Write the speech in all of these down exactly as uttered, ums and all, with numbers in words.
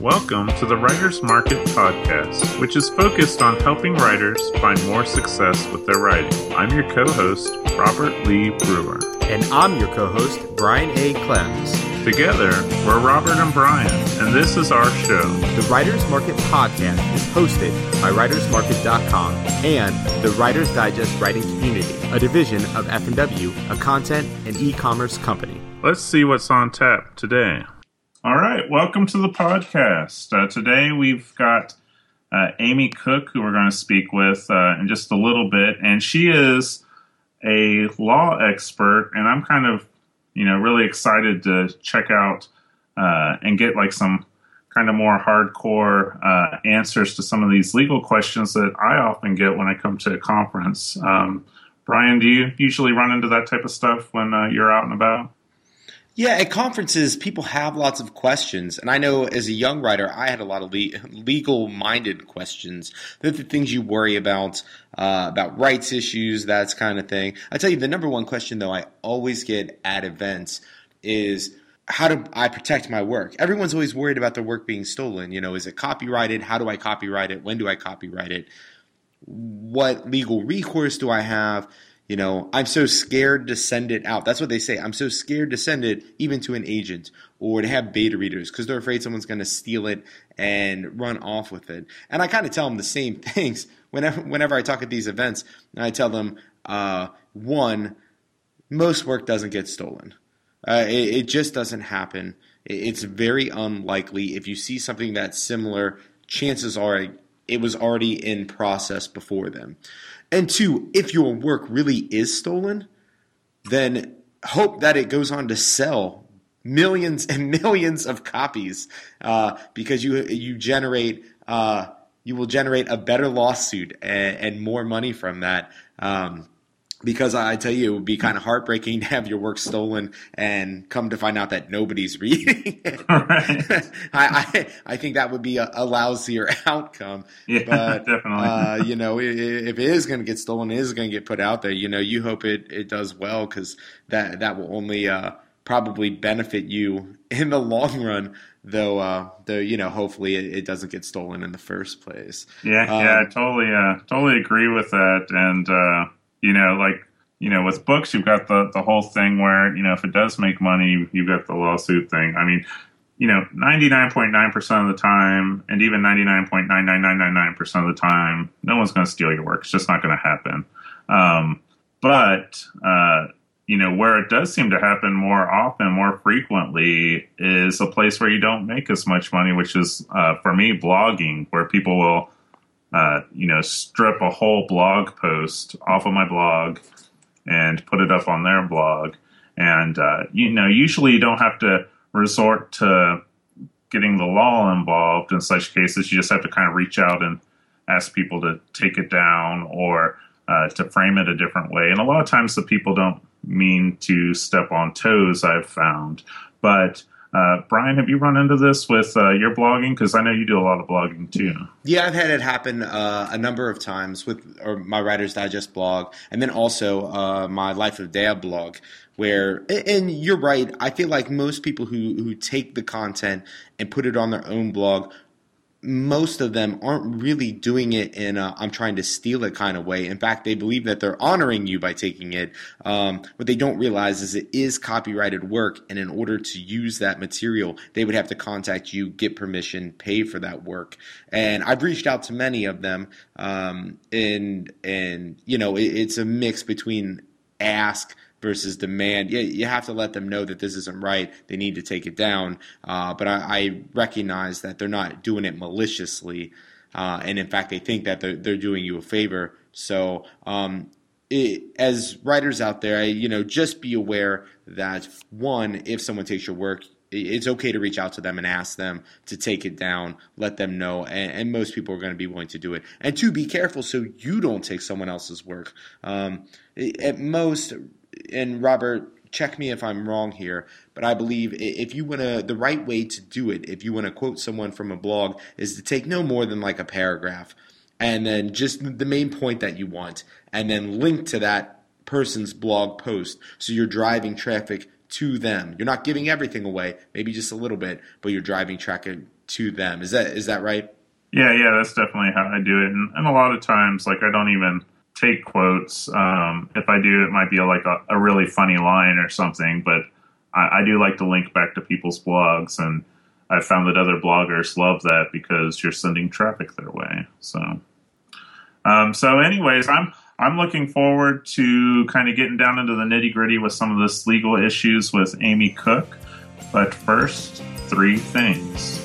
Welcome to the Writers Market Podcast, which is focused on helping writers find more success with their writing. I'm your co-host, Robert Lee Brewer. And I'm your co-host, Brian A. Clems. Together, we're Robert and Brian, and this is our show. The Writers Market Podcast is hosted by writers market dot com and the Writers Digest Writing Community, a division of F and W, a content and e-commerce company. Let's see what's on tap today. All right, welcome to the podcast. Uh, today we've got uh, Amy Cook, who we're going to speak with uh, in just a little bit, and she is a law expert, and I'm kind of, you know, really excited to check out uh, and get like some kind of more hardcore uh, answers to some of these legal questions that I often get when I come to a conference. Um, Brian, do you usually run into that type of stuff when uh, you're out and about? Yeah, at conferences, people have lots of questions. And I know as a young writer, I had a lot of le- legal-minded questions. They're the things you worry about, uh, about rights issues, that kind of thing. I tell you, the number one question, though, I always get at events is, how do I protect my work? Everyone's always worried about their work being stolen. You know, is it copyrighted? How do I copyright it? When do I copyright it? What legal recourse do I have? You know, I'm so scared to send it out. That's what they say. I'm so scared to send it even to an agent or to have beta readers because they're afraid someone's going to steal it and run off with it. And I kind of tell them the same things whenever whenever I talk at these events. I tell them, uh, one, most work doesn't get stolen. Uh, it, it just doesn't happen. It's very unlikely. If you see something that's similar, chances are it was already in process before them. And two, if your work really is stolen, then hope that it goes on to sell millions and millions of copies uh, because you you generate uh, you will generate a better lawsuit and, and more money from that. Um, Because I tell you, it would be kind of heartbreaking to have your work stolen and come to find out that nobody's reading it. Right. I, I I think that would be a, a lousier outcome. Yeah, but, definitely. Uh, you know, if it is going to get stolen, it is going to get put out there. You know, you hope it, it does well because that that will only uh, probably benefit you in the long run. Though, uh, though you know, hopefully it, it doesn't get stolen in the first place. Yeah, um, yeah, I totally, uh, totally agree with that, and. Uh, You know, like, you know, with books, you've got the, the whole thing where, you know, if it does make money, you've got the lawsuit thing. I mean, you know, ninety-nine point nine percent of the time, and even ninety-nine point nine nine nine nine nine percent of the time, no one's going to steal your work. It's just not going to happen. Um, but, uh, you know, where it does seem to happen more often, more frequently, is a place where you don't make as much money, which is, uh, for me, blogging, where people will Uh, you know, strip a whole blog post off of my blog and put it up on their blog. And, uh, you know, usually you don't have to resort to getting the law involved in such cases. You just have to kind of reach out and ask people to take it down or uh, to frame it a different way. And a lot of times the people don't mean to step on toes, I've found. But Uh, Brian, have you run into this with uh, your blogging? Because I know you do a lot of blogging too. Yeah, I've had it happen uh, a number of times with or my Writer's Digest blog, and then also uh, my Life of Dad blog. Where, and you're right, I feel like most people who who take the content and put it on their own blog, most of them aren't really doing it in a I'm trying to steal it kind of way. In fact, they believe that they're honoring you by taking it. Um, what they don't realize is it is copyrighted work, and in order to use that material, they would have to contact you, get permission, pay for that work. And I've reached out to many of them, um, and and you know it, it's a mix between ask versus demand. Yeah, you have to let them know that this isn't right. They need to take it down. Uh, but I, I recognize that they're not doing it maliciously. Uh, and in fact, they think that they're, they're doing you a favor. So um, it, as writers out there, I, you know, just be aware that, one, if someone takes your work, it's okay to reach out to them and ask them to take it down, let them know, and, and most people are going to be willing to do it. And two, be careful so you don't take someone else's work. Um, at most, and Robert, check me if I'm wrong here, but I believe if you want to, the right way to do it, if you want to quote someone from a blog, is to take no more than like a paragraph, and then just the main point that you want, and then link to that person's blog post, so you're driving traffic to them. You're not giving everything away, maybe just a little bit, but you're driving traffic to them. Is that is that right? Yeah, yeah, that's definitely how I do it. And, and a lot of times, like, I don't even take quotes. Um, if I do, it might be a, like a, a really funny line or something. But I, I do like to link back to people's blogs, and I've found that other bloggers love that because you're sending traffic their way. So, um, so anyways, I'm I'm looking forward to kind of getting down into the nitty gritty with some of this legal issues with Amy Cook. But first, three things.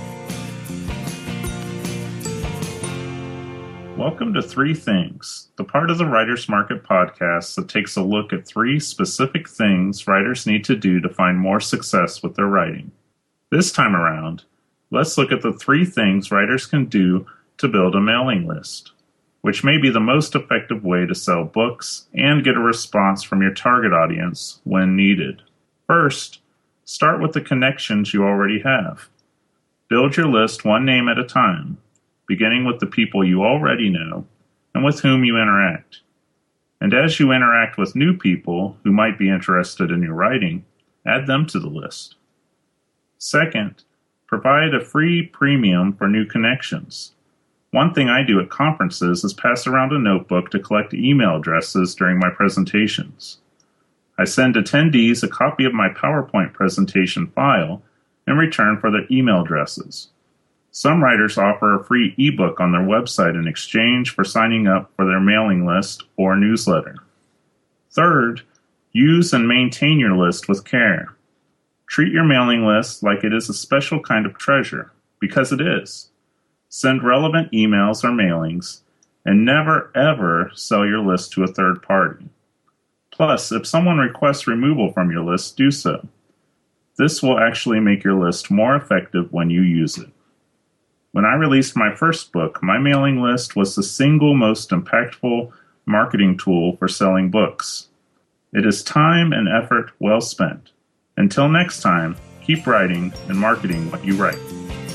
Welcome to Three Things, the part of the Writer's Market podcast that takes a look at three specific things writers need to do to find more success with their writing. This time around, let's look at the three things writers can do to build a mailing list, which may be the most effective way to sell books and get a response from your target audience when needed. First, start with the connections you already have. Build your list one name at a time, beginning with the people you already know and with whom you interact. And as you interact with new people who might be interested in your writing, add them to the list. Second, provide a free premium for new connections. One thing I do at conferences is pass around a notebook to collect email addresses during my presentations. I send attendees a copy of my PowerPoint presentation file in return for their email addresses. Some writers offer a free ebook on their website in exchange for signing up for their mailing list or newsletter. Third, use and maintain your list with care. Treat your mailing list like it is a special kind of treasure, because it is. Send relevant emails or mailings, and never ever sell your list to a third party. Plus, if someone requests removal from your list, do so. This will actually make your list more effective when you use it. When I released my first book, my mailing list was the single most impactful marketing tool for selling books. It is time and effort well spent. Until next time, keep writing and marketing what you write.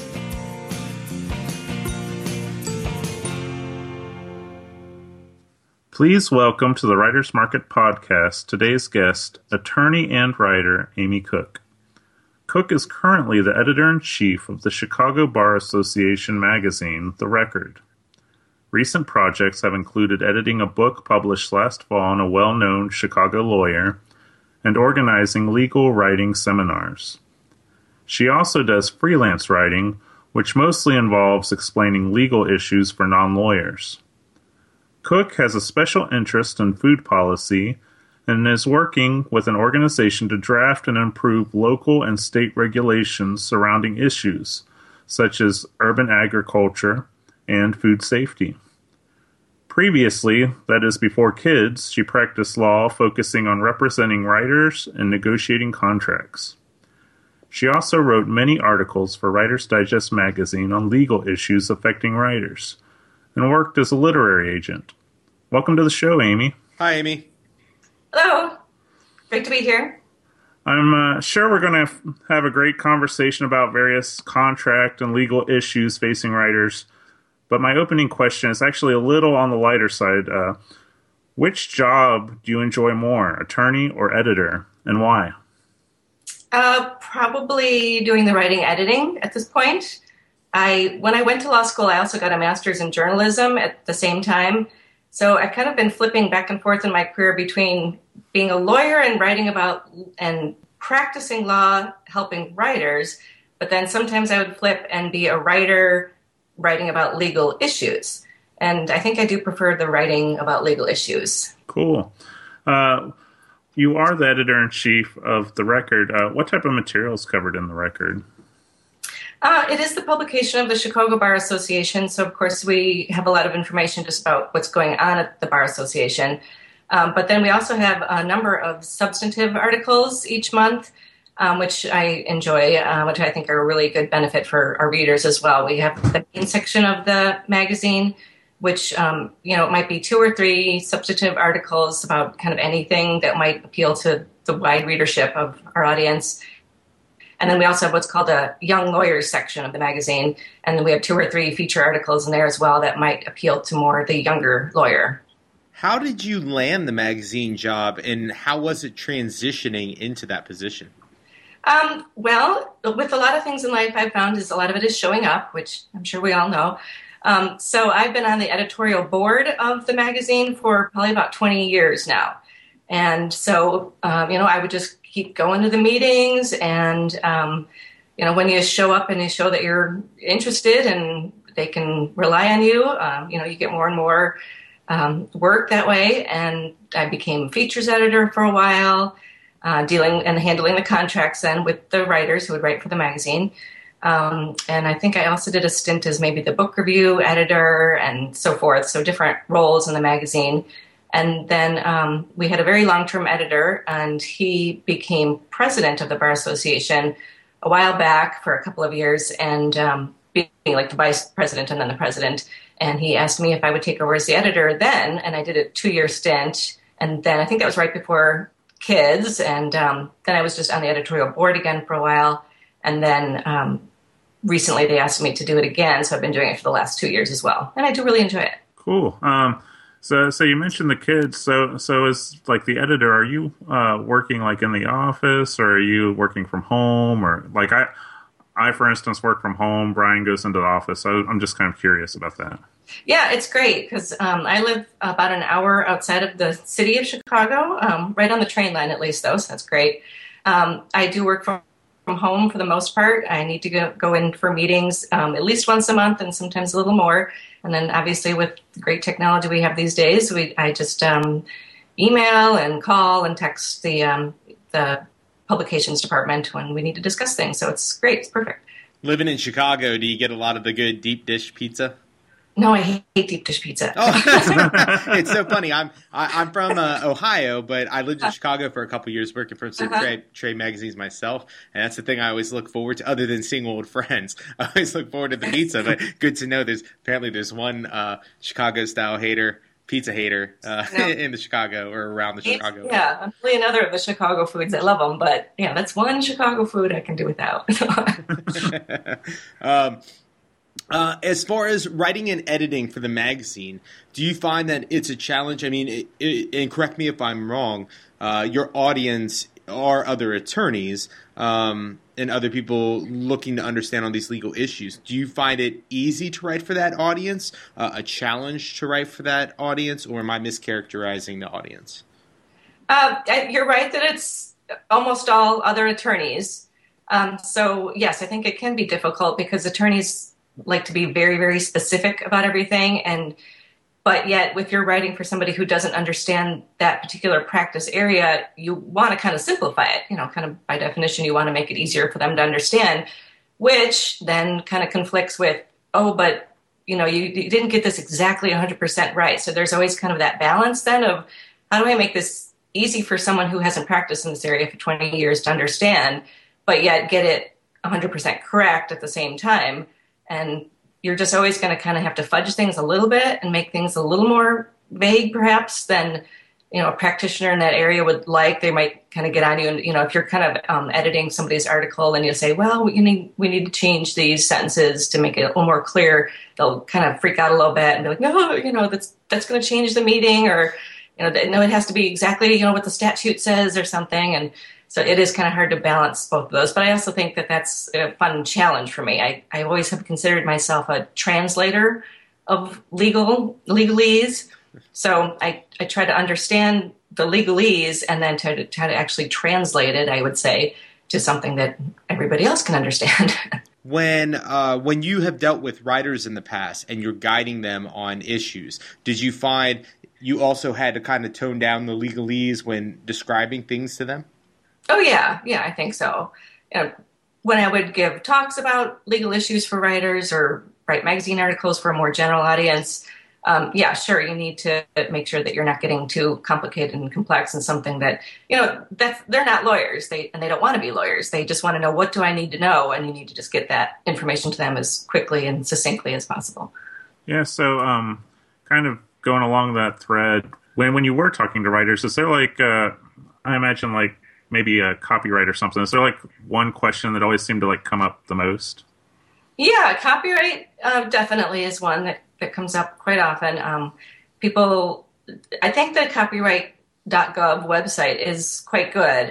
Please welcome to the Writer's Market podcast today's guest, attorney and writer Amy Cook. Cook is currently the editor-in-chief of the Chicago Bar Association magazine, The Record. Recent projects have included editing a book published last fall on a well-known Chicago lawyer and organizing legal writing seminars. She also does freelance writing, which mostly involves explaining legal issues for non-lawyers. Cook has a special interest in food policy and is working with an organization to draft and improve local and state regulations surrounding issues such as urban agriculture and food safety. Previously, that is before kids, she practiced law focusing on representing writers and negotiating contracts. She also wrote many articles for Writer's Digest magazine on legal issues affecting writers and worked as a literary agent. Welcome to the show, Amy. Hi, Amy. Hello. Great to be here. I'm uh, sure we're going to f- have a great conversation about various contract and legal issues facing writers, but my opening question is actually a little on the lighter side. Uh, which job do you enjoy more, attorney or editor, and why? Uh, probably doing the writing editing at this point. I when I went to law school, I also got a master's in journalism at the same time. So I've kind of been flipping back and forth in my career between being a lawyer and writing about and practicing law, helping writers, but then sometimes I would flip and be a writer writing about legal issues. And I think I do prefer the writing about legal issues. Cool. Uh, you are the editor-in-chief of The Record. Uh, what type of material is covered in The Record? Uh, it is the publication of the Chicago Bar Association, so of course we have a lot of information just about what's going on at the Bar Association. Um, but then we also have a number of substantive articles each month, um, which I enjoy, uh, which I think are a really good benefit for our readers as well. We have the main section of the magazine, which, um, you know, it might be two or three substantive articles about kind of anything that might appeal to the wide readership of our audience. And then we also have what's called a young lawyers section of the magazine. And then we have two or three feature articles in there as well that might appeal to more the younger lawyer. How did you land the magazine job, and how was it transitioning into that position? Um, well, with a lot of things in life, I've found is a lot of it is showing up, which I'm sure we all know. Um, so I've been on the editorial board of the magazine for probably about twenty years now. And so, um, you know, I would just keep going to the meetings and, um, you know, when you show up and you show that you're interested and they can rely on you, um, you know, you get more and more um, work that way. And I became features editor for a while, uh, dealing and handling the contracts then with the writers who would write for the magazine. Um, and I think I also did a stint as maybe the book review editor and so forth. So different roles in the magazine. And then um, we had a very long-term editor, and he became president of the Bar Association a while back for a couple of years, and um, being like the vice president and then the president. And he asked me if I would take over as the editor then, and I did a two-year stint. And then I think that was right before kids, and um, then I was just on the editorial board again for a while. And then um, recently they asked me to do it again, so I've been doing it for the last two years as well. And I do really enjoy it. Cool. Um, so so you mentioned the kids. So so as like the editor, are you uh, working like in the office, or are you working from home? Or like I, I for instance, work from home. Brian goes into the office. So I'm just kind of curious about that. Yeah, it's great because um, I live about an hour outside of the city of Chicago, um, right on the train line at least, though, so that's great. Um, I do work from from home for the most part. I need to go, go in for meetings um, at least once a month and sometimes a little more. And then obviously with the great technology we have these days, we I just um, email and call and text the um, the publications department when we need to discuss things. So it's great. It's perfect. Living in Chicago, do you get a lot of the good deep dish pizza? No, I hate deep dish pizza. Oh, it's so funny. I'm I, I'm from uh, Ohio, but I lived in Chicago for a couple of years, working for some Uh-huh. trade, trade magazines myself, and that's the thing I always look forward to. Other than seeing old friends, I always look forward to the pizza. But good to know there's apparently there's one uh, Chicago style hater, pizza hater uh, No. in the Chicago or around the Chicago. Yeah, I'm really another of the Chicago foods. I love them, but yeah, that's one Chicago food I can do without. um, Uh, as far as writing and editing for the magazine, do you find that it's a challenge? I mean, it, it, and correct me if I'm wrong, uh, your audience are other attorneys um, and other people looking to understand on these legal issues. Do you find it easy to write for that audience, uh, a challenge to write for that audience, or am I mischaracterizing the audience? Uh, you're right that it's almost all other attorneys. Um, so, yes, I think it can be difficult because attorneys like to be very, very specific about everything. And but yet, if you're writing for somebody who doesn't understand that particular practice area, you want to kind of simplify it. You know, kind of by definition, you want to make it easier for them to understand, which then kind of conflicts with, oh, but, you know, you, you didn't get this exactly one hundred percent right. So there's always kind of that balance then of how do I make this easy for someone who hasn't practiced in this area for twenty years to understand, but yet get it one hundred percent correct at the same time. And you're just always going to kind of have to fudge things a little bit and make things a little more vague, perhaps, than, you know, a practitioner in that area would like. They might kind of get on you. And, you know, if you're kind of um, editing somebody's article and you say, well, you need, we need to change these sentences to make it a little more clear, they'll kind of freak out a little bit and be like, no, you know, that's that's going to change the meeting, or, you know, no, it has to be exactly, you know, what the statute says or something. And so it is kind of hard to balance both of those. But I also think that that's a fun challenge for me. I, I always have considered myself a translator of legal legalese. So I, I try to understand the legalese and then try to, try to actually translate it, I would say, to something that everybody else can understand. When uh, when you have dealt with writers in the past and you're guiding them on issues, did you find you also had to kind of tone down the legalese when describing things to them? Oh, yeah. Yeah, I think so. You know, when I would give talks about legal issues for writers or write magazine articles for a more general audience, um, yeah, sure, you need to make sure that you're not getting too complicated and complex and something that, you know, that's, they're not lawyers, they and they don't want to be lawyers. They just want to know, what do I need to know? And you need to just get that information to them as quickly and succinctly as possible. Yeah, so um, kind of going along that thread, when when you were talking to writers, is there like, uh, I imagine like, maybe a copyright or something. Is there like one question that always seemed to like come up the most? Yeah, copyright uh, definitely is one that, that comes up quite often. Um, people, I think the copyright dot gov website is quite good.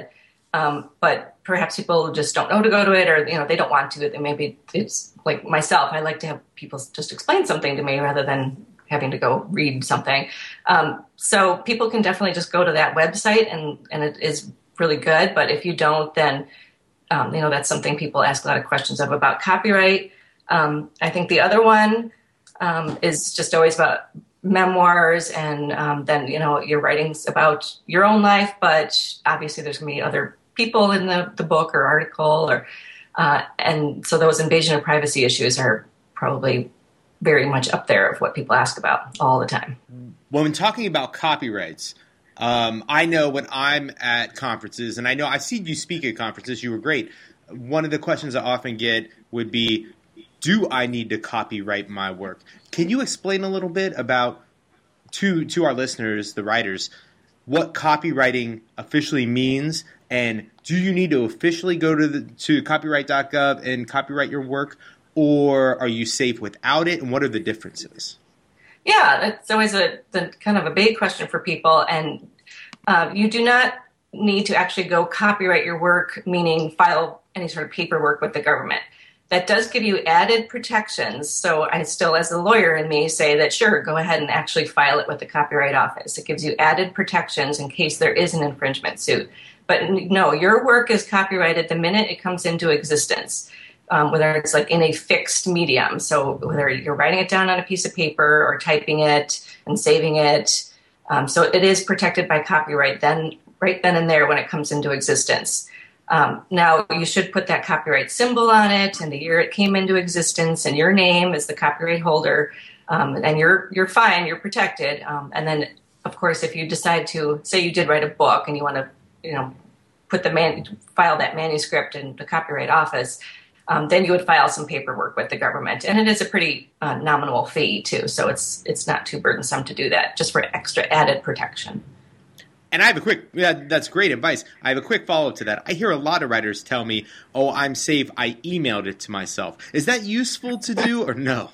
Um, but perhaps people just don't know to go to it, or, you know, they don't want to. Maybe it's like myself. I like to have people just explain something to me rather than having to go read something. Um, so people can definitely just go to that website, and, and it is really good. But if you don't, then, um, you know, that's something people ask a lot of questions of about copyright. Um, I think the other one um, is just always about memoirs, and um, then, you know, your writings about your own life, but obviously there's going to be other people in the, the book or article, or uh, and so those invasion of privacy issues are probably very much up there of what people ask about all the time. When talking about copyrights, um, I know when I'm at conferences, and I know I've seen you speak at conferences, you were great. One of the questions I often get would be, do I need to copyright my work? Can you explain a little bit about, to to our listeners, the writers, what copywriting officially means, and do you need to officially go to the, to copyright dot gov and copyright your work, or are you safe without it, and what are the differences? Yeah, it's always a the, kind of a big question for people, and uh, you do not need to actually go copyright your work, meaning file any sort of paperwork with the government. That does give you added protections. So I still, as a lawyer in me, say that, sure, go ahead and actually file it with the Copyright Office. It gives you added protections in case there is an infringement suit. But no, your work is copyrighted the minute it comes into existence, um, whether it's like in a fixed medium. So whether you're writing it down on a piece of paper or typing it and saving it. Um, so it is protected by copyright then, right then and there when it comes into existence. Um, now, you should put that copyright symbol on it and the year it came into existence and your name as the copyright holder, um, and you're you're fine, you're protected. Um, and then, of course, if you decide to, say you did write a book and you want to, you know, put the man, file that manuscript in the Copyright Office, um, then you would file some paperwork with the government, and it is a pretty uh, nominal fee too, so it's it's not too burdensome to do that, just for extra added protection. And I have a quick, yeah, that's great advice. I have a quick follow-up to that. I hear a lot of writers tell me, oh, I'm safe, I emailed it to myself. Is that useful to do or no?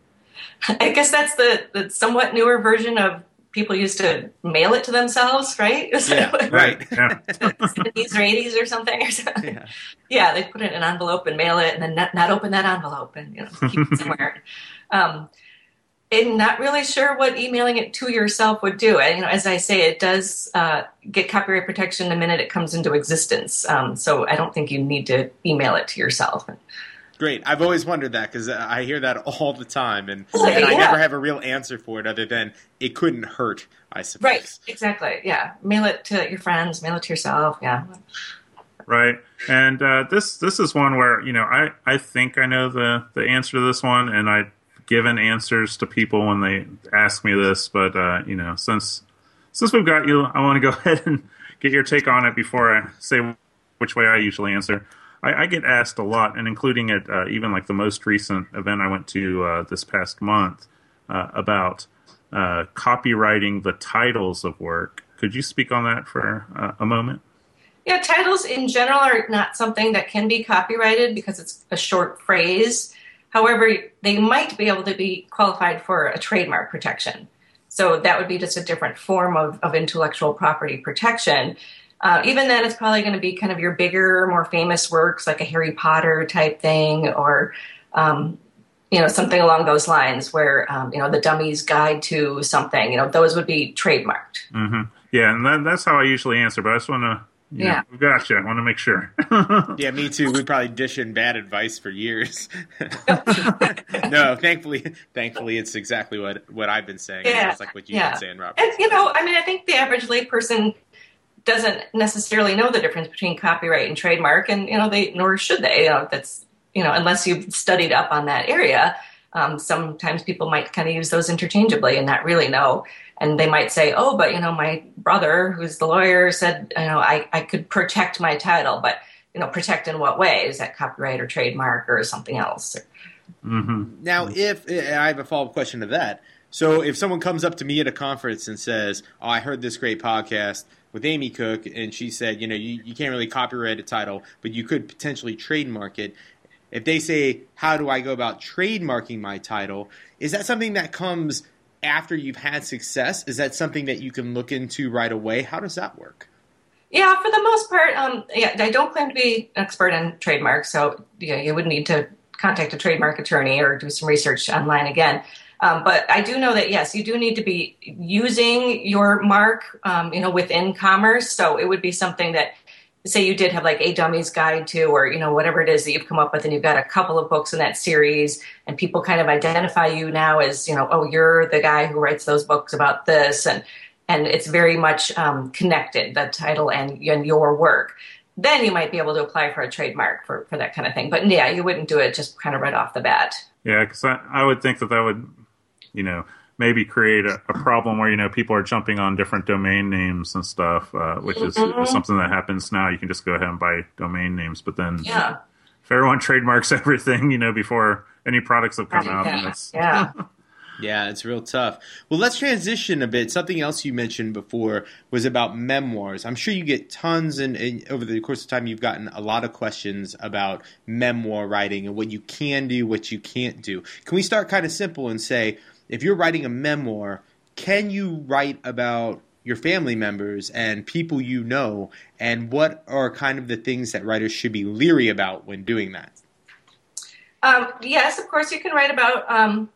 I guess that's the, the somewhat newer version of people used to mail it to themselves, right? Yeah, right. Yeah. seventies or eighties or something. Or something. Yeah. Yeah, they put it in an envelope and mail it, and then not, not open that envelope and, you know, keep it somewhere. Um, And not really sure what emailing it to yourself would do. And, you know, as I say, it does uh, get copyright protection the minute it comes into existence. Um, so I don't think you need to email it to yourself. Great. I've always wondered that because I hear that all the time, and, Like, and I yeah. never have a real answer for it other than it couldn't hurt, I suppose. Right, exactly. Yeah, mail it to your friends, mail it to yourself. Yeah. Right. And uh, this this is one where, you know, I, I think I know the, the answer to this one, and I've given answers to people when they ask me this, but, uh, you know, since since we've got you, I want to go ahead and get your take on it before I say which way I usually answer. I, I get asked a lot, and including at uh, even like the most recent event I went to uh, this past month, uh, about uh, copywriting the titles of work. Could you speak on that for uh, a moment? Yeah, titles in general are not something that can be copyrighted because it's a short phrase. However, they might be able to be qualified for a trademark protection. So that would be just a different form of, of intellectual property protection. Uh, even then, it's probably going to be kind of your bigger, more famous works like a Harry Potter type thing, or um, you know, something along those lines where, um, you know, the Dummy's Guide to something, you know, those would be trademarked. Mm-hmm. Yeah, and that, that's how I usually answer, but I just want to, you yeah. know, gotcha. I want to make sure. Yeah, me too. We probably dish in bad advice for years. No, thankfully, thankfully, it's exactly what, what I've been saying. Yeah. It's like what you've yeah. been saying, Robert. And, you know, I mean, I think the average layperson doesn't necessarily know the difference between copyright and trademark, and, you know, they, nor should they, you know, that's, you know, unless you've studied up on that area. Um, sometimes people might kind of use those interchangeably and not really know. And they might say, oh, but, you know, my brother, who's the lawyer, said, you know, I, I could protect my title. But, you know, protect in what way? Is that copyright or trademark or something else? Mm-hmm. Now, if I have a follow-up question to that. So if someone comes up to me at a conference and says, oh, I heard this great podcast with Amy Cook, and she said, you know, you, you can't really copyright a title, but you could potentially trademark it. If they say, how do I go about trademarking my title, is that something that comes after you've had success? Is that something that you can look into right away? How does that work? Yeah, for the most part, um, yeah, I don't claim to be an expert in trademarks, so yeah, you would need to contact a trademark attorney or do some research online again. Um, but I do know that, yes, you do need to be using your mark, um, you know, within commerce. So it would be something that, say you did have like a Dummy's Guide to, or, you know, whatever it is that you've come up with, and you've got a couple of books in that series, and people kind of identify you now as, you know, oh, you're the guy who writes those books about this. And and it's very much um, connected, the title and, and your work. Then you might be able to apply for a trademark for, for that kind of thing. But yeah, you wouldn't do it just kind of right off the bat. Yeah, because I, I would think that that would, you know, maybe create a, a problem where, you know, people are jumping on different domain names and stuff, uh, which is, mm-hmm. is something that happens now. You can just go ahead and buy domain names. But then yeah. if everyone trademarks everything, you know, before any products have come out. Yeah. That's, yeah. Yeah, it's real tough. Well, let's transition a bit. Something else you mentioned before was about memoirs. I'm sure you get tons, and, and over the course of time, you've gotten a lot of questions about memoir writing and what you can do, what you can't do. Can we start kind of simple and say, if you're writing a memoir, can you write about your family members and people you know, and what are kind of the things that writers should be leery about when doing that? Um, yes, of course, you can write about um,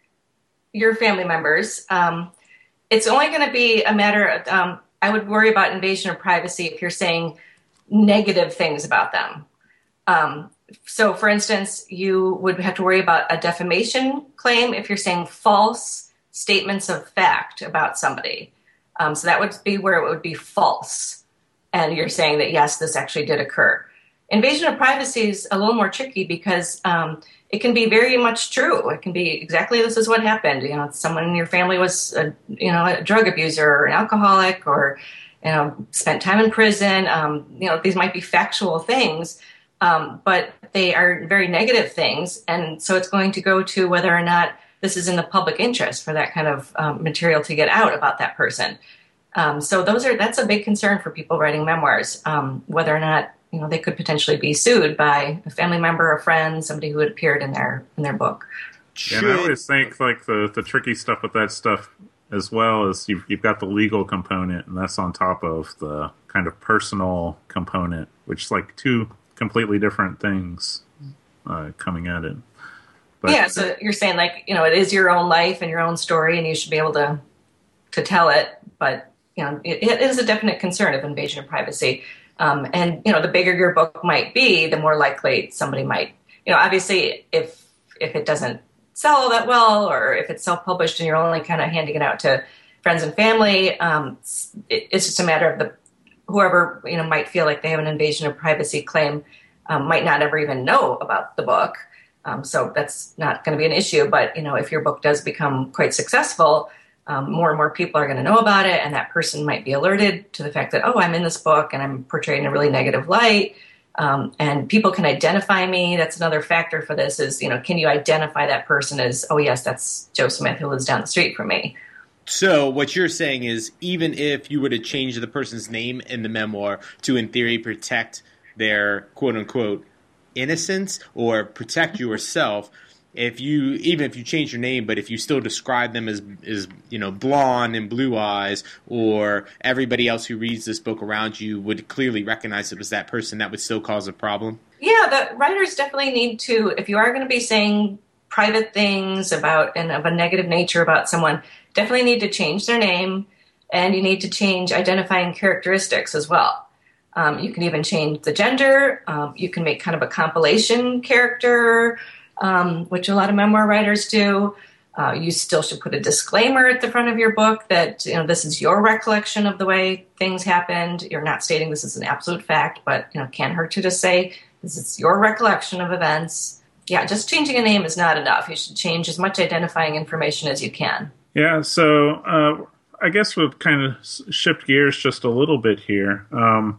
your family members. Um, it's only going to be a matter of, um, I would worry about invasion of privacy if you're saying negative things about them. Um, so, for instance, you would have to worry about a defamation claim if you're saying false statements of fact about somebody. Um, so that would be where it would be false. And you're saying that, yes, this actually did occur. Invasion of privacy is a little more tricky because um, it can be very much true. It can be exactly this is what happened. You know, someone in your family was, a, you know, a drug abuser or an alcoholic, or, you know, spent time in prison. Um, you know, these might be factual things, um, but they are very negative things. And so it's going to go to whether or not this is in the public interest for that kind of um, material to get out about that person. Um, so those are that's a big concern for people writing memoirs, um, whether or not, you know, they could potentially be sued by a family member, a friend, somebody who had appeared in their in their book. Yeah, and I always think like the, the tricky stuff with that stuff as well is you've you've got the legal component, and that's on top of the kind of personal component, which is like two completely different things uh, coming at it. But, yeah, so you're saying like, you know, it is your own life and your own story, and you should be able to to tell it, but you know, it, it is a definite concern of invasion of privacy. Um, and, you know, the bigger your book might be, the more likely somebody might, you know, obviously if if it doesn't sell that well, or if it's self-published and you're only kind of handing it out to friends and family, um, it, it's just a matter of the whoever, you know, might feel like they have an invasion of privacy claim um, might not ever even know about the book. Um, so that's not going to be an issue. But, you know, if your book does become quite successful, Um, more and more people are going to know about it, and that person might be alerted to the fact that, oh, I'm in this book and I'm portrayed in a really negative light, um, and people can identify me. That's another factor for this is, you know, can you identify that person as, oh, yes, that's Joe Smith who lives down the street from me. So what you're saying is even if you were to change the person's name in the memoir to, in theory, protect their quote-unquote innocence or protect yourself, if you even if you change your name, but if you still describe them as as you know blonde and blue eyes, or everybody else who reads this book around you would clearly recognize it was that person, that would still cause a problem? Yeah, the writers definitely need to, if you are going to be saying private things about and of a negative nature about someone, definitely need to change their name, and you need to change identifying characteristics as well. Um, you can even change the gender. Um, you can make kind of a compilation character, Um, which a lot of memoir writers do. Uh, you still should put a disclaimer at the front of your book that, you know, this is your recollection of the way things happened. You're not stating this is an absolute fact, but, you know, can't hurt to just say this is your recollection of events. Yeah, just changing a name is not enough. You should change as much identifying information as you can. Yeah, so uh, I guess we'll kind of shift gears just a little bit here um,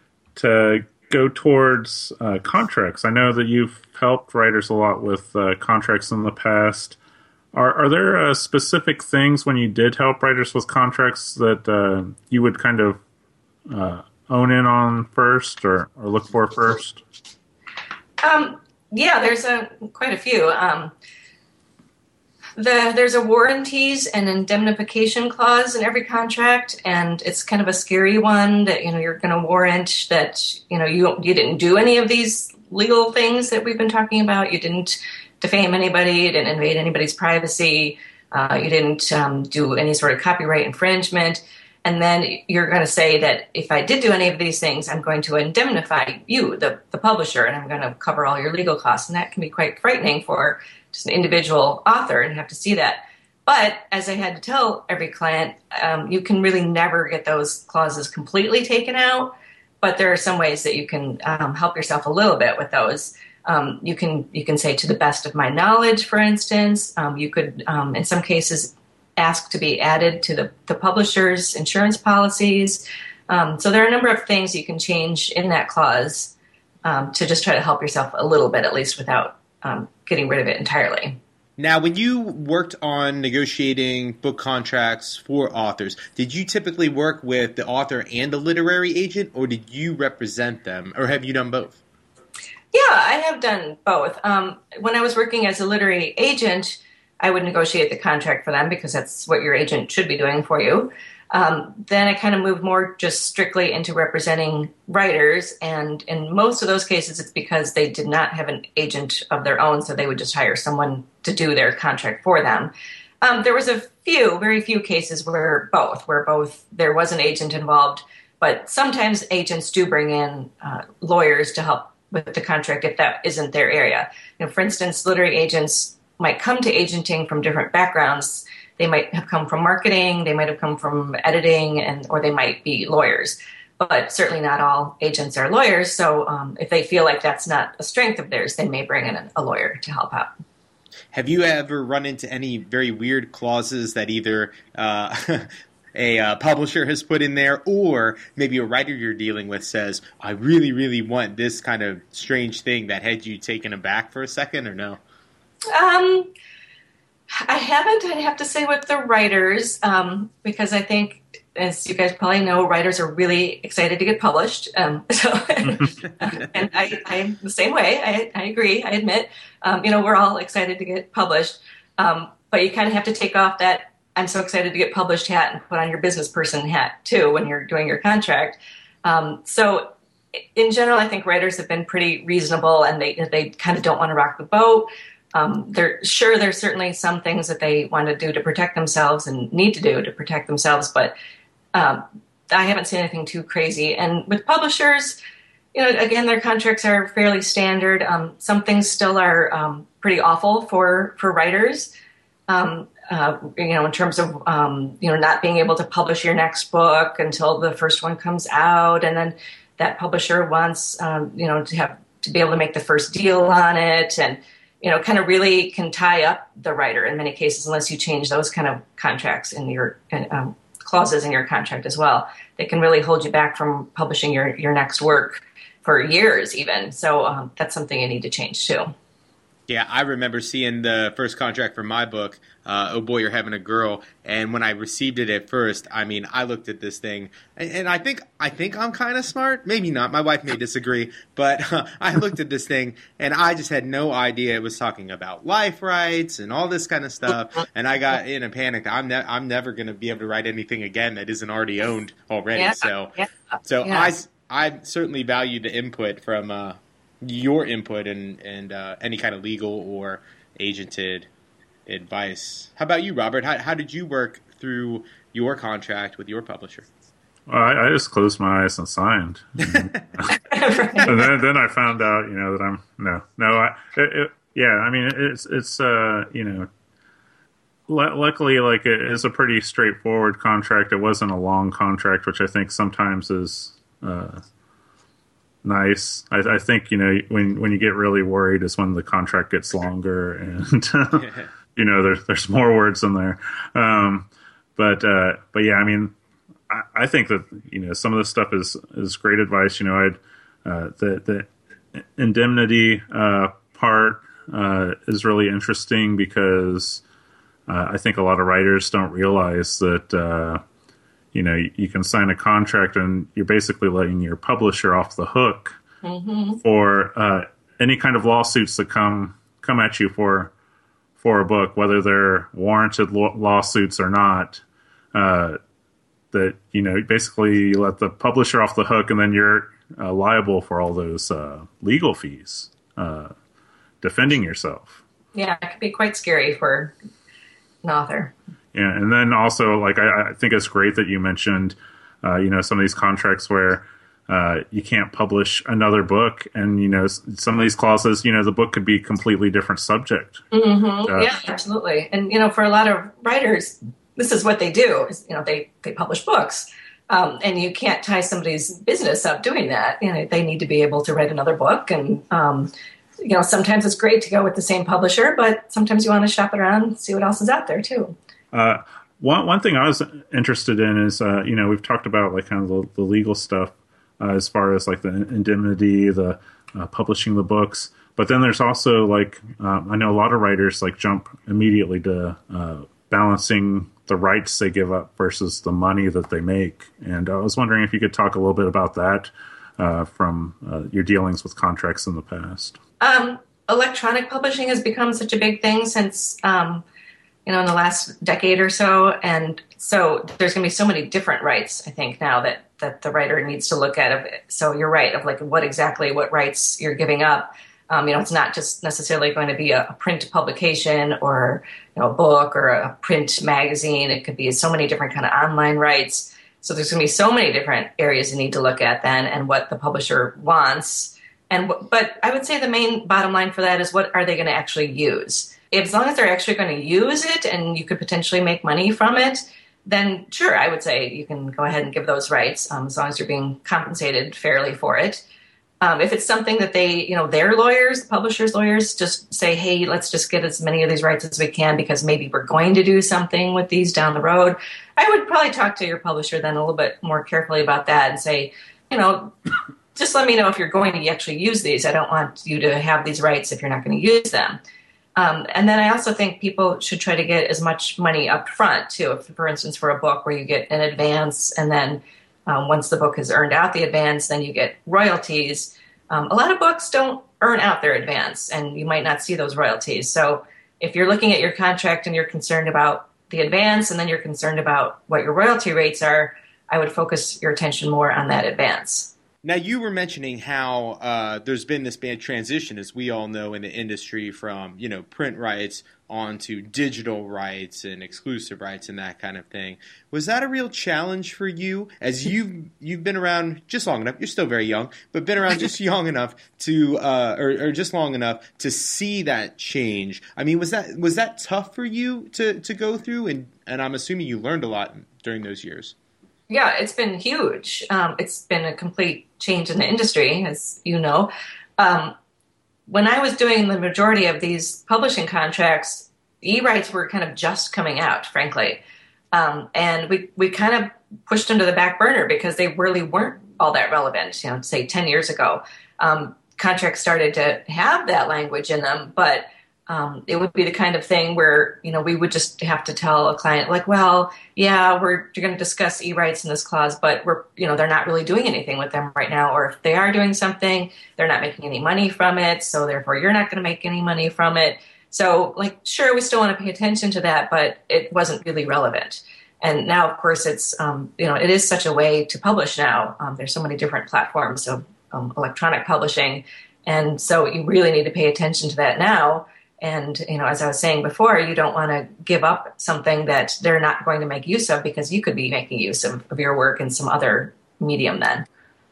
to go towards uh, contracts. I know that you've helped writers a lot with uh, contracts in the past. Are, are there uh, specific things when you did help writers with contracts that uh, you would kind of uh, own in on first or, or look for first? Um, yeah, there's a, quite a few. Um, The, there's a warranties and indemnification clause in every contract, and it's kind of a scary one that, you know, you're going to warrant that, you know, you you didn't do any of these legal things that we've been talking about. You didn't defame anybody, you didn't invade anybody's privacy, uh, you didn't um, do any sort of copyright infringement. And then you're going to say that if I did do any of these things, I'm going to indemnify you, the, the publisher, and I'm going to cover all your legal costs. And that can be quite frightening for just an individual author and have to see that. But as I had to tell every client, um, you can really never get those clauses completely taken out. But there are some ways that you can um, help yourself a little bit with those. Um, you can you can say, to the best of my knowledge, for instance. Um, you could, um, in some cases, ask to be added to the, the publisher's insurance policies. Um, so there are a number of things you can change in that clause um, to just try to help yourself a little bit, at least without um, getting rid of it entirely. Now, when you worked on negotiating book contracts for authors, did you typically work with the author and the literary agent, or did you represent them, or have you done both? Yeah, I have done both. Um, when I was working as a literary agent, I would negotiate the contract for them because that's what your agent should be doing for you. Um, then I kind of moved more just strictly into representing writers. And in most of those cases, it's because they did not have an agent of their own, so they would just hire someone to do their contract for them. Um, there was a few, very few cases where both, where both there was an agent involved, but sometimes agents do bring in uh, lawyers to help with the contract if that isn't their area. You know, for instance, literary agents might come to agenting from different backgrounds. They might have come from marketing, they might have come from editing, and or they might be lawyers. But certainly not all agents are lawyers, so um, if they feel like that's not a strength of theirs, they may bring in a, a lawyer to help out. Have you ever run into any very weird clauses that either uh, a uh, publisher has put in there, or maybe a writer you're dealing with says, I really, really want this kind of strange thing that had you taken aback for a second, or no? Um, I haven't, I'd have to say, with the writers, um, because I think, as you guys probably know, writers are really excited to get published. Um, so, and I, I'm the same way. I, I agree. I admit, um, you know, we're all excited to get published. Um, but you kind of have to take off that I'm so excited to get published hat and put on your business person hat too when you're doing your contract. Um, so in general, I think writers have been pretty reasonable, and they they kind of don't want to rock the boat. Um, they're sure there's certainly some things that they want to do to protect themselves and need to do to protect themselves, but um, I haven't seen anything too crazy. And with publishers, you know, again, their contracts are fairly standard. Um, some things still are um, pretty awful for for writers. Um, uh, you know, in terms of um, you know not being able to publish your next book until the first one comes out, and then that publisher wants um, you know to have to be able to make the first deal on it, and you know, kind of really can tie up the writer in many cases unless you change those kind of contracts in your um, clauses in your contract as well. They can really hold you back from publishing your, your next work for years even. So um, that's something you need to change too. Yeah, I remember seeing the first contract for my book, uh, Oh Boy, You're Having a Girl, and when I received it at first, I mean, I looked at this thing, and, and I think I think I'm kind of smart. Maybe not. My wife may disagree, but uh, I looked at this thing, and I just had no idea it was talking about life rights and all this kind of stuff, and I got in a panic. I'm ne- I'm never going to be able to write anything again that isn't already owned already. Yeah, so, yeah, so yeah. I I certainly value the input from. Uh, your input and, and uh, any kind of legal or agented advice. How about you, Robert? How, how did you work through your contract with your publisher? Well, I, I just closed my eyes and signed. and then, then I found out, you know, that I'm, no, no, I, it, it, yeah, I mean, it's, it's, uh, you know, l- luckily, like, it is a pretty straightforward contract. It wasn't a long contract, which I think sometimes is, uh, nice. I, I think, you know, when when you get really worried is when the contract gets longer and, you know, there's there's more words in there. Um, but, uh, but yeah, I mean, I, I think that, you know, some of this stuff is, is great advice. You know, I'd, uh, the, the indemnity uh, part uh, is really interesting because uh, I think a lot of writers don't realize that, uh, you know, you can sign a contract and you're basically letting your publisher off the hook mm-hmm. for uh, any kind of lawsuits that come come at you for for a book, whether they're warranted law- lawsuits or not, uh, that, you know, basically you let the publisher off the hook and then you're uh, liable for all those uh, legal fees uh, defending yourself. Yeah, it can be quite scary for an author. Yeah, and then also, like, I, I think it's great that you mentioned, uh, you know, some of these contracts where uh, you can't publish another book, and, you know, some of these clauses, you know, the book could be a completely different subject. Mm-hmm. Uh, yeah, absolutely. And, you know, for a lot of writers, this is what they do. Is, you know, they, they publish books. Um, and you can't tie somebody's business up doing that. You know, they need to be able to write another book. And, um, you know, sometimes it's great to go with the same publisher, but sometimes you want to shop it around and see what else is out there, too. Uh, one one thing I was interested in is, uh, you know, we've talked about like kind of the, the legal stuff uh, as far as like the indemnity, the uh, publishing the books. But then there's also like, uh, I know a lot of writers like jump immediately to uh, balancing the rights they give up versus the money that they make. And I was wondering if you could talk a little bit about that uh, from uh, your dealings with contracts in the past. Um, electronic publishing has become such a big thing since, um, you know, in the last decade or so. And so there's going to be so many different rights, I think, now that, that the writer needs to look at. It. So you're right, of like what exactly, what rights you're giving up. Um, you know, it's not just necessarily going to be a, a print publication or, you know, a book or a print magazine. It could be so many different kind of online rights. So there's going to be so many different areas you need to look at then, and what the publisher wants. And but I would say the main bottom line for that is, what are they going to actually use? If, as long as they're actually going to use it and you could potentially make money from it, then sure, I would say you can go ahead and give those rights, um, as long as you're being compensated fairly for it. Um, if it's something that they, you know, their lawyers, the publisher's lawyers, just say, hey, let's just get as many of these rights as we can because maybe we're going to do something with these down the road, I would probably talk to your publisher then a little bit more carefully about that and say, you know, just let me know if you're going to actually use these. I don't want you to have these rights if you're not going to use them. Um, and then I also think people should try to get as much money up front, too. If, for instance, for a book where you get an advance, and then um, once the book has earned out the advance, then you get royalties. Um, a lot of books don't earn out their advance, and you might not see those royalties. So if you're looking at your contract and you're concerned about the advance, and then you're concerned about what your royalty rates are, I would focus your attention more on that advance. Now, you were mentioning how uh, there's been this bad transition, as we all know, in the industry from, you know, print rights onto digital rights and exclusive rights and that kind of thing. Was that a real challenge for you, as you've you've been around just long enough? You're still very young, but been around just young enough to, uh, or, or just long enough to see that change. I mean, was that was that tough for you to to go through? And and I'm assuming you learned a lot during those years. Yeah, it's been huge. Um, it's been a complete change in the industry, as you know. Um, when I was doing the majority of these publishing contracts, e-rights were kind of just coming out, frankly. Um, and we, we kind of pushed them to the back burner because they really weren't all that relevant, you know, say ten years ago. Um, contracts started to have that language in them, but Um, it would be the kind of thing where, you know, we would just have to tell a client like, well, yeah, we're going to discuss e-rights in this clause, but we're, you know, they're not really doing anything with them right now. Or if they are doing something, they're not making any money from it. So therefore you're not going to make any money from it. So like, sure, we still want to pay attention to that, but it wasn't really relevant. And now, of course, it's, um, you know, it is such a way to publish now. Um, there's so many different platforms of um, electronic publishing. And so you really need to pay attention to that now. And, you know, as I was saying before, you don't want to give up something that they're not going to make use of because you could be making use of, of your work in some other medium then.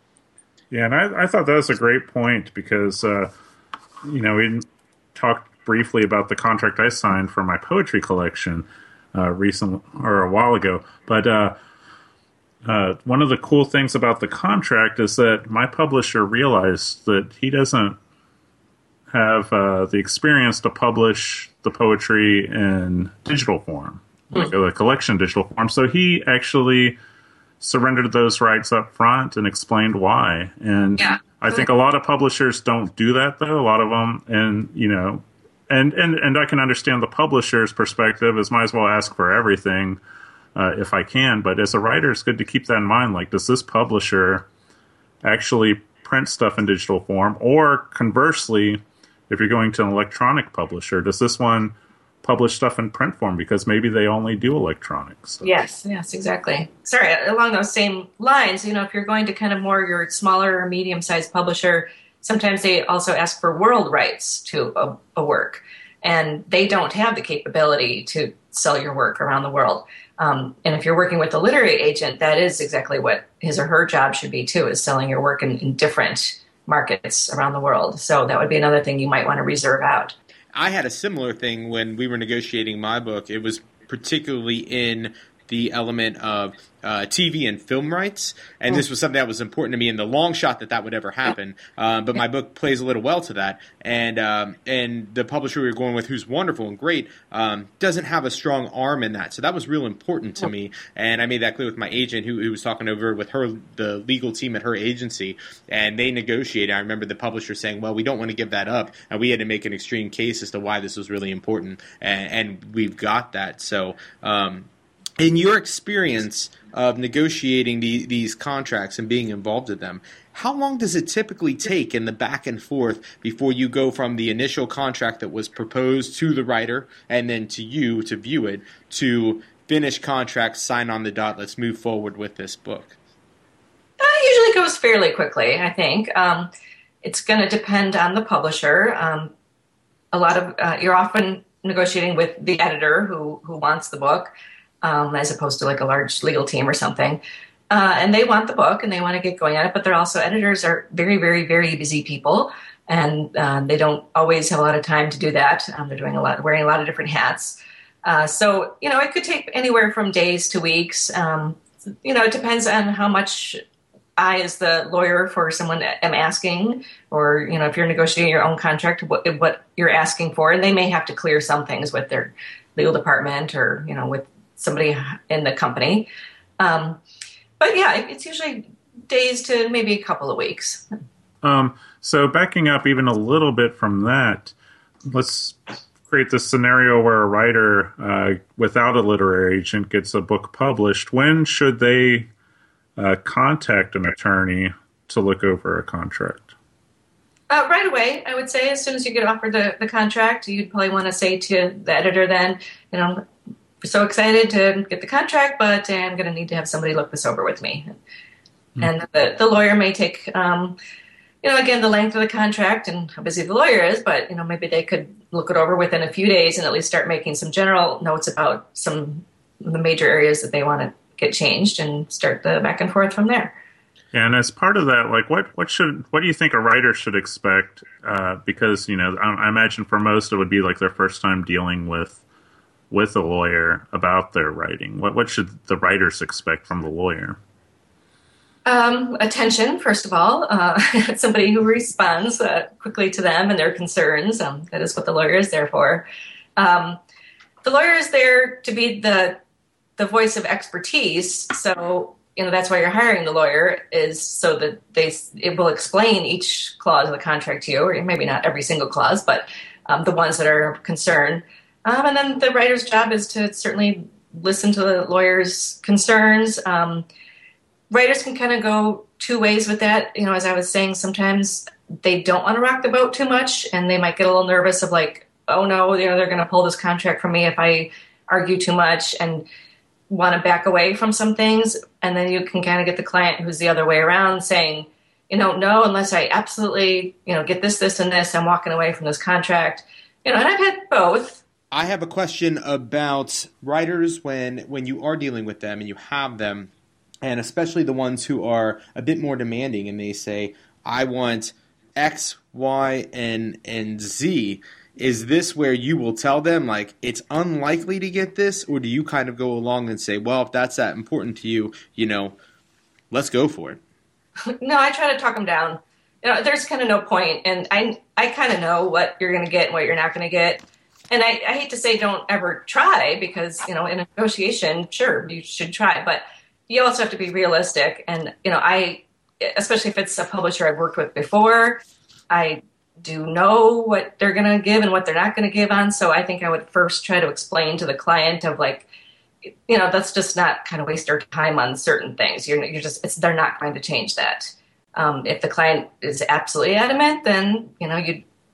Yeah, and I, I thought that was a great point because, uh, you know, we talked briefly about the contract I signed for my poetry collection uh, recently, or a while ago. But uh, uh, one of the cool things about the contract is that my publisher realized that he doesn't have uh, the experience to publish the poetry in digital form, like a collection digital form. So he actually surrendered those rights up front and explained why. And yeah. I think a lot of publishers don't do that, though. A lot of them, and you know, and and and I can understand the publisher's perspective. Is might as well ask for everything uh, if I can. But as a writer, it's good to keep that in mind. Like, does this publisher actually print stuff in digital form, or conversely, if you're going to an electronic publisher, does this one publish stuff in print form because maybe they only do electronics. So. Yes, yes, exactly. Sorry, along those same lines, you know, if you're going to kind of more your smaller or medium-sized publisher, sometimes they also ask for world rights to a, a work, and they don't have the capability to sell your work around the world. Um, and if you're working with a literary agent, that is exactly what his or her job should be too, is selling your work in, in different markets around the world. So that would be another thing you might want to reserve out. I had a similar thing when we were negotiating my book. It was particularly in the element of uh, T V and film rights, and this was something that was important to me in the long shot that that would ever happen. Um, but my book plays a little well to that, and um, and the publisher we were going with, who's wonderful and great, um, doesn't have a strong arm in that. So that was real important to me, and I made that clear with my agent, who, who was talking over with her, the legal team at her agency, and they negotiated. I remember the publisher saying, "Well, we don't want to give that up," and we had to make an extreme case as to why this was really important, and, and we've got that. So. Um, In your experience of negotiating the, these contracts and being involved in them, how long does it typically take in the back and forth before you go from the initial contract that was proposed to the writer and then to you to view it to finished contract, sign on the dot, let's move forward with this book? Uh, it usually goes fairly quickly, I think. Um, it's going to depend on the publisher. Um, a lot of uh, you're often negotiating with the editor who who wants the book. Um, as opposed to like a large legal team or something. Uh, and they want the book and they want to get going on it, but they're also, editors are very, very, very busy people, and uh, they don't always have a lot of time to do that. Um, they're doing a lot, wearing a lot of different hats. Uh, so, you know, it could take anywhere from days to weeks. Um, you know, it depends on how much I, as the lawyer for someone, am asking, or, you know, if you're negotiating your own contract, what, what you're asking for, and they may have to clear some things with their legal department or, you know, with somebody in the company. Um, but yeah, it's usually days to maybe a couple of weeks. Um, so backing up even a little bit from that, let's create this scenario where a writer uh, without a literary agent gets a book published. When should they uh, contact an attorney to look over a contract? Uh, right away, I would say. As soon as you get offered the, the contract, you'd probably want to say to the editor then, you know, so excited to get the contract, but I'm going to need to have somebody look this over with me. Mm-hmm. And the, the lawyer may take, um, you know, again, the length of the contract and how busy the lawyer is, but, you know, maybe they could look it over within a few days and at least start making some general notes about some of the major areas that they want to get changed and start the back and forth from there. And as part of that, like, what, what should, what do you think a writer should expect? Uh, because, you know, I, I imagine for most it would be like their first time dealing with with a lawyer about their writing. What what should the writers expect from the lawyer? Um, attention, first of all. Uh, somebody who responds uh, quickly to them and their concerns. Um, that is what the lawyer is there for. Um, the lawyer is there to be the the voice of expertise. So, you know, that's why you're hiring the lawyer, is so that they it will explain each clause of the contract to you, or maybe not every single clause, but um, the ones that are of concern. Um, and then the writer's job is to certainly listen to the lawyer's concerns. Um, writers can kind of go two ways with that. You know, as I was saying, sometimes they don't want to rock the boat too much, and they might get a little nervous of like, oh no, you know, they're going to pull this contract from me if I argue too much, and want to back away from some things. And then you can kind of get the client who's the other way around saying, you know, no, unless I absolutely, you know, get this, this, and this, I'm walking away from this contract. You know, and I've had both. I have a question about writers when when you are dealing with them and you have them, and especially the ones who are a bit more demanding and they say, I want X, Y, and, and Z. Is this where you will tell them, like, it's unlikely to get this? Or do you kind of go along and say, well, if that's that important to you, you know, let's go for it? No, I try to talk them down. You know, there's kind of no point, and I, I kind of know what you're going to get and what you're not going to get. And I, I hate to say don't ever try, because, you know, in a negotiation, sure, you should try. But you also have to be realistic. And, you know, I, especially if it's a publisher I've worked with before, I do know what they're going to give and what they're not going to give on. So I think I would first try to explain to the client of like, you know, let's just not kind of waste our time on certain things. You're, you're just, it's, they're not going to change that. Um, if the client is absolutely adamant, then, you know, you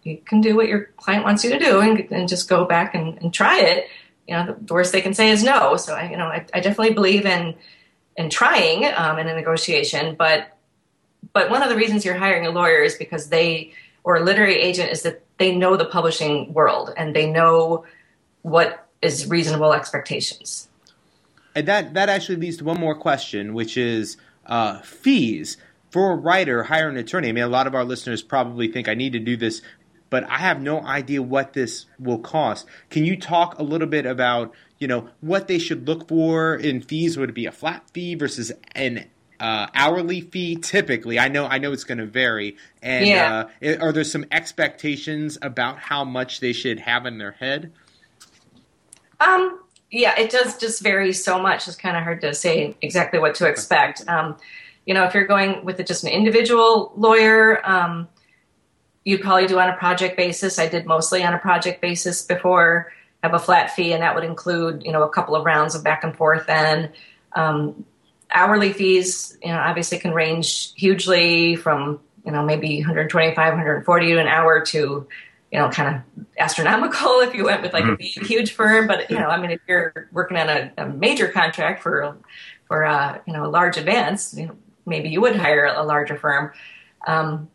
you can do what your client wants you to do and, and just go back and, and try it. You know, the worst they can say is no. So I, you know, I, I definitely believe in in trying um, in a negotiation. But but one of the reasons you're hiring a lawyer is because they, or a literary agent, is that they know the publishing world and they know what is reasonable expectations. And that that actually leads to one more question, which is uh, fees. For a writer, hire an attorney. I mean, a lot of our listeners probably think I need to do this, but I have no idea what this will cost. Can you talk a little bit about, you know, what they should look for in fees? Would it be a flat fee versus an uh, hourly fee? Typically, I know I know it's going to vary. And yeah. uh, are there some expectations about how much they should have in their head? Um. Yeah, it does just vary so much. It's kind of hard to say exactly what to expect. Um, you know, if you're going with just an individual lawyer, um, you'd probably do on a project basis. I did mostly on a project basis before, have a flat fee, and that would include, you know, a couple of rounds of back and forth. And um, hourly fees, you know, obviously can range hugely from, you know, maybe one twenty-five, one forty an hour to, you know, kind of astronomical if you went with like mm-hmm. a huge firm. But, you know, I mean, if you're working on a, a major contract for, for uh, you know, a large advance, you know, maybe you would hire a larger firm. Um,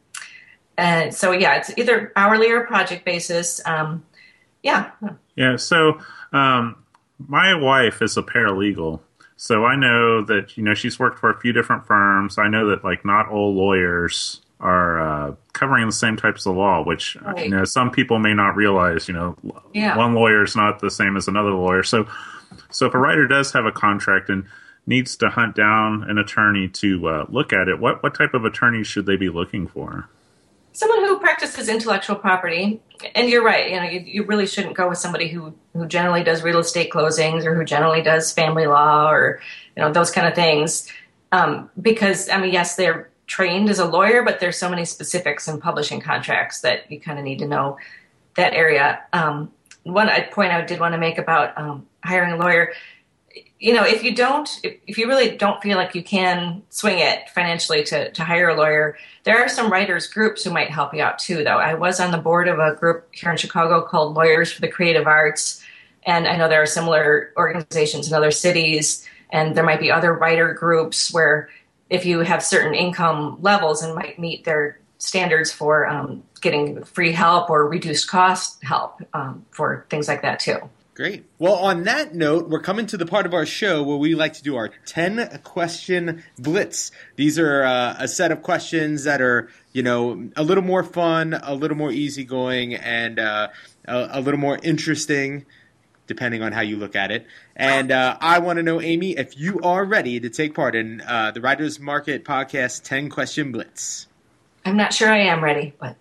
and so, yeah, it's either hourly or project basis. Um, yeah. Yeah. So um, my wife is a paralegal. So I know that, you know, she's worked for a few different firms. I know that, like, not all lawyers are uh, covering the same types of law, which, right. you know, some people may not realize, you know, yeah. one lawyer is not the same as another lawyer. So, so if a writer does have a contract and needs to hunt down an attorney to uh, look at it, what, what type of attorney should they be looking for? Someone who practices intellectual property. And you're right, you know, you, you really shouldn't go with somebody who, who generally does real estate closings or who generally does family law or, you know, those kind of things. Um, because, I mean, yes, they're trained as a lawyer, but there's so many specifics in publishing contracts that you kind of need to know that area. Um, one point I did want to make about um, hiring a lawyer, you know, if you don't, if, if you really don't feel like you can swing it financially to, to hire a lawyer, there are some writers groups who might help you out too, though. I was on the board of a group here in Chicago called Lawyers for the Creative Arts. And I know there are similar organizations in other cities, and there might be other writer groups where if you have certain income levels and might meet their standards for um, getting free help or reduced cost help um, for things like that too. Great. Well, on that note, we're coming to the part of our show where we like to do our ten-question blitz. These are uh, a set of questions that are, you know, a little more fun, a little more easygoing, and uh, a, a little more interesting, depending on how you look at it. And uh, I want to know, Amy, if you are ready to take part in uh, the Writers Market Podcast ten-question blitz. I'm not sure I am ready, but...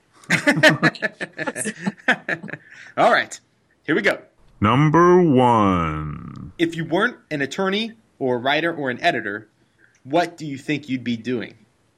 All right. Here we go. Number one. If you weren't an attorney or a writer or an editor, what do you think you'd be doing?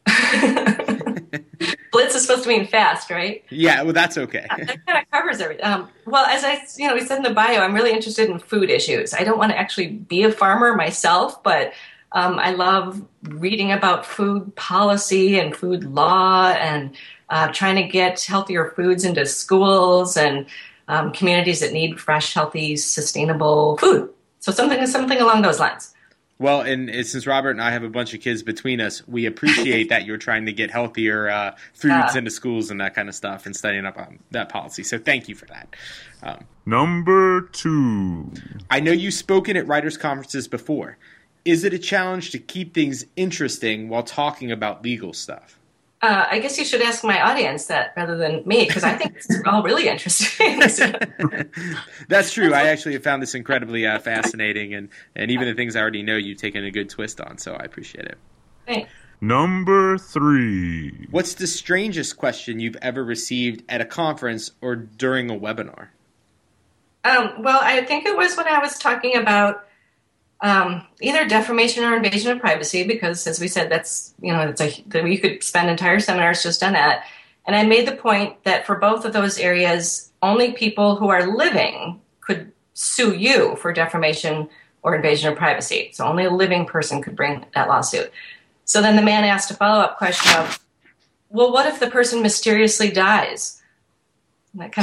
Blitz is supposed to mean fast, right? Yeah, well, that's okay. That kind of covers everything. Um, well, as I, you know, we said in the bio, I'm really interested in food issues. I don't want to actually be a farmer myself, but um, I love reading about food policy and food law and uh, trying to get healthier foods into schools and Um, communities that need fresh, healthy, sustainable food. So something something along those lines. Well, and, and since Robert and I have a bunch of kids between us, we appreciate that you're trying to get healthier uh, foods uh, into schools and that kind of stuff and studying up on that policy. So thank you for that. Um, Number two. I know you've spoken at writers' conferences before. Is it a challenge to keep things interesting while talking about legal stuff? Uh, I guess you should ask my audience that rather than me, because I think it's all really interesting. That's true. I actually have found this incredibly uh, fascinating, and, and even the things I already know, you've taken a good twist on, so I appreciate it. Thanks. Number three. What's the strangest question you've ever received at a conference or during a webinar? Um, well, I think it was when I was talking about Um, either defamation or invasion of privacy, because as we said, that's, you know, it's a, you could spend entire seminars just on that. And I made the point that for both of those areas, only people who are living could sue you for defamation or invasion of privacy. So only a living person could bring that lawsuit. So then the man asked a follow-up question of, well, what if the person mysteriously dies? And that kind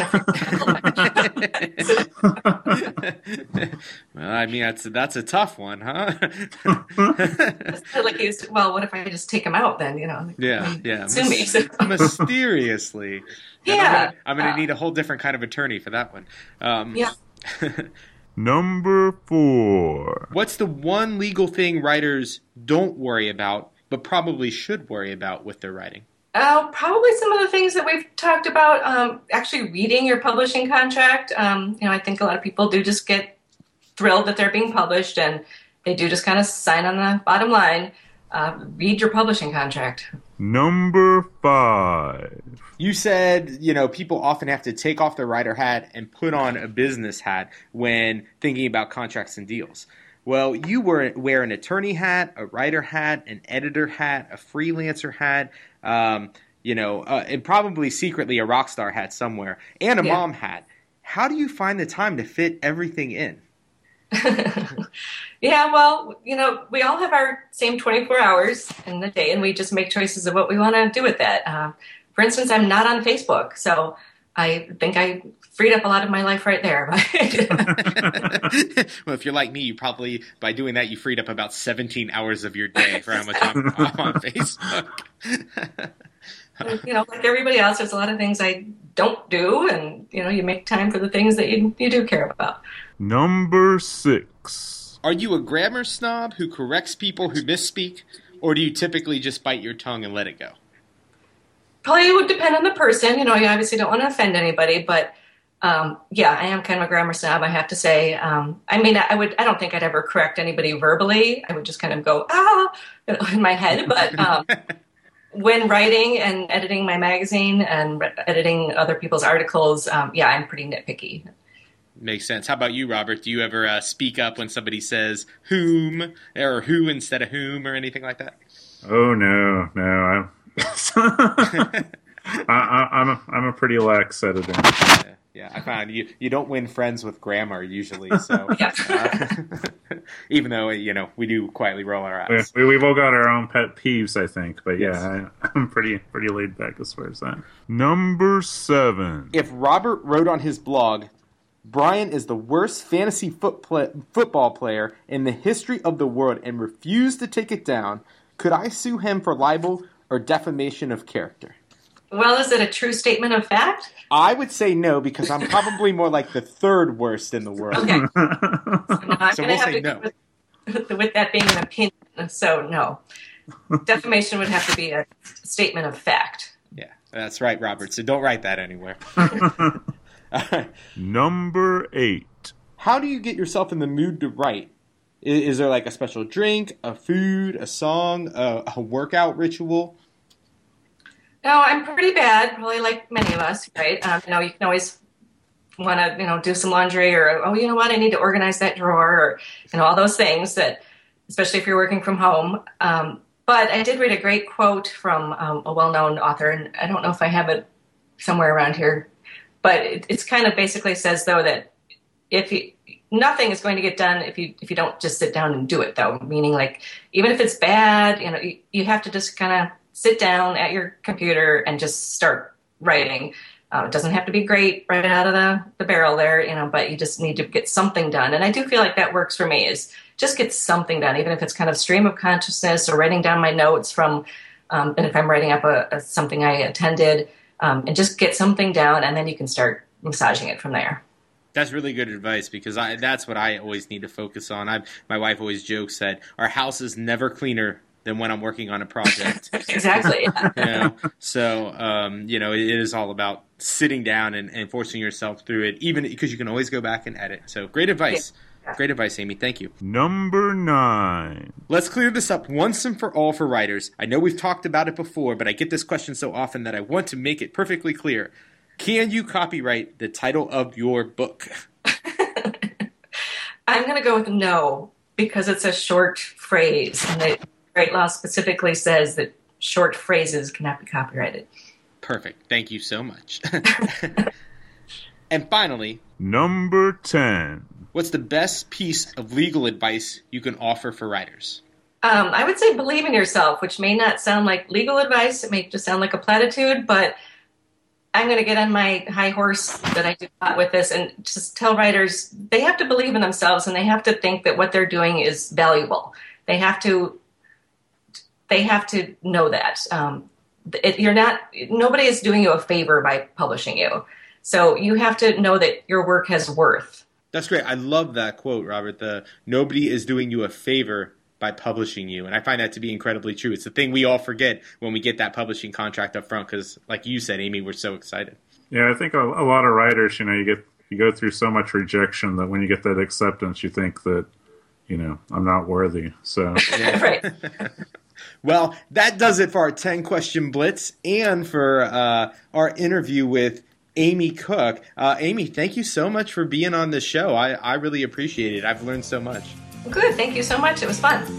of. Well, I mean, that's that's a tough one, huh? like, he's, well, what if I just take him out then? You know? Yeah, yeah. Sue me. So. Mysteriously. Yeah. I'm going to need a whole different kind of attorney for that one. Um, yeah. Number four. What's the one legal thing writers don't worry about, but probably should worry about with their writing? Uh, probably some of the things that we've talked about. Um, actually, reading your publishing contract. Um, you know, I think a lot of people do just get thrilled that they're being published, and they do just kind of sign on the bottom line. Uh, read your publishing contract. Number five. You said, you know, people often have to take off their writer hat and put on a business hat when thinking about contracts and deals. Well, you wear an attorney hat, a writer hat, an editor hat, a freelancer hat, um, you know, uh, and probably secretly a rock star hat somewhere, and a yeah. mom hat. How do you find the time to fit everything in? Yeah, well, you know, we all have our same twenty-four hours in the day, and we just make choices of what we want to do with that. Uh, for instance, I'm not on Facebook, so I think I freed up a lot of my life right there. Well, if you're like me, you probably, by doing that, you freed up about seventeen hours of your day for how much I'm, I'm on Facebook. You know, like everybody else, there's a lot of things I don't do, and, you know, you make time for the things that you, you do care about. Number six. Are you a grammar snob who corrects people who misspeak, or do you typically just bite your tongue and let it go? Probably would depend on the person. You know, you obviously don't want to offend anybody, but um, yeah, I am kind of a grammar snob, I have to say. Um, I mean, I would, I don't think I'd ever correct anybody verbally. I would just kind of go, ah, in my head. But um, when writing and editing my magazine and editing other people's articles, um, yeah, I'm pretty nitpicky. Makes sense. How about you, Robert? Do you ever uh, speak up when somebody says whom or who instead of whom or anything like that? Oh, no, no. I, I, I'm, a, I'm a pretty lax editor. Yeah, yeah, I found you, you don't win friends with grammar usually. So uh, even though, you know, we do quietly roll our eyes. We, we've all got our own pet peeves, I think. But yeah, yes. I, I'm pretty pretty laid back as far as that. Number seven. If Robert wrote on his blog, Brian is the worst fantasy foot play, football player in the history of the world and refused to take it down, could I sue him for libel or defamation of character? Well, is it a true statement of fact? I would say no, because I'm probably more like the third worst in the world. Okay. So, no, I'm so gonna we'll have say to no. With, with that being an opinion, so no. Defamation would have to be a statement of fact. Yeah, that's right, Robert. So don't write that anywhere. Number eight. How do you get yourself in the mood to write? Is, is there like a special drink, a food, a song, a, a workout ritual? No, I'm pretty bad, probably like many of us, right? Um, you know, you can always want to, you know, do some laundry or, oh, you know what, I need to organize that drawer or, you know, all those things that, especially if you're working from home. Um, but I did read a great quote from um, a well-known author, and I don't know if I have it somewhere around here, but it, it's kind of basically says, though, that if you, nothing is going to get done if you if you don't just sit down and do it, though, meaning like even if it's bad, you know, you, you have to just kind of sit down at your computer and just start writing. Uh, it doesn't have to be great right out of the, the barrel there, you know, but you just need to get something done. And I do feel like that works for me, is just get something done, even if it's kind of stream of consciousness or writing down my notes from, um, and if I'm writing up a, a something I attended, um, and just get something down, and then you can start massaging it from there. That's really good advice, because I, that's what I always need to focus on. I, my wife always jokes that our house is never cleaner than when I'm working on a project. Exactly. Yeah. You know? So, um, you know, it, it is all about sitting down and, and forcing yourself through it, even because you can always go back and edit. So great advice. Yeah. Great advice, Amy. Thank you. Number nine. Let's clear this up once and for all for writers. I know we've talked about it before, but I get this question so often that I want to make it perfectly clear. Can you copyright the title of your book? I'm going to go with no, because it's a short phrase, and the Copyright law specifically says that short phrases cannot be copyrighted. Perfect. Thank you so much. And finally, number ten. What's the best piece of legal advice you can offer for writers? Um, I would say believe in yourself, which may not sound like legal advice. It may just sound like a platitude, but I'm going to get on my high horse that I do a lot with this and just tell writers they have to believe in themselves and they have to think that what they're doing is valuable. They have to, they have to know that. Um, it, you're not, nobody is doing you a favor by publishing you. So you have to know that your work has worth. That's great. I love that quote, Robert. The nobody is doing you a favor by publishing you. And I find that to be incredibly true. It's the thing we all forget when we get that publishing contract up front because, like you said, Amy, we're so excited. Yeah, I think a, a lot of writers, you know, you get you go through so much rejection that when you get that acceptance, you think that, you know, I'm not worthy. So, right. Well, that does it for our ten-question blitz and for uh, our interview with Amy Cook. Uh, Amy, thank you so much for being on the show. I, I really appreciate it. I've learned so much. Good. Thank you so much. It was fun.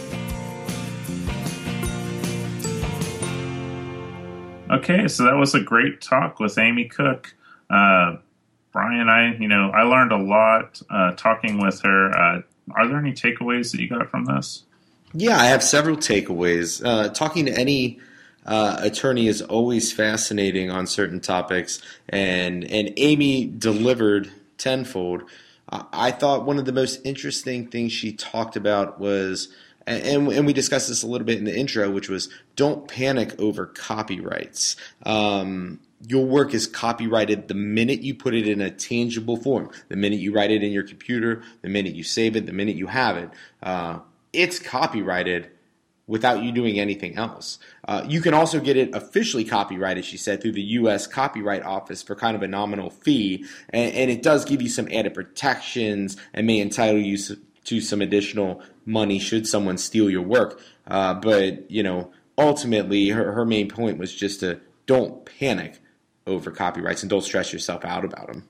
Okay, so that was a great talk with Amy Cook. Uh, Brian, I, you know, I learned a lot uh, talking with her. Uh, are there any takeaways that you got from this? Yeah, I have several takeaways. Uh, talking to any uh, attorney is always fascinating on certain topics, and and Amy delivered tenfold. I thought one of the most interesting things she talked about was, and, and we discussed this a little bit in the intro, which was don't panic over copyrights. Um, your work is copyrighted the minute you put it in a tangible form, the minute you write it in your computer, the minute you save it, the minute you have it. Uh, it's copyrighted without you doing anything else. Uh, you can also get it officially copyrighted, she said, through the U S Copyright Office for kind of a nominal fee, and, and it does give you some added protections and may entitle you to some additional money should someone steal your work. Uh, but, you know, ultimately her, her main point was just to don't panic over copyrights and don't stress yourself out about them.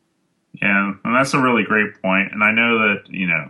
Yeah, and that's a really great point. And I know that, you know,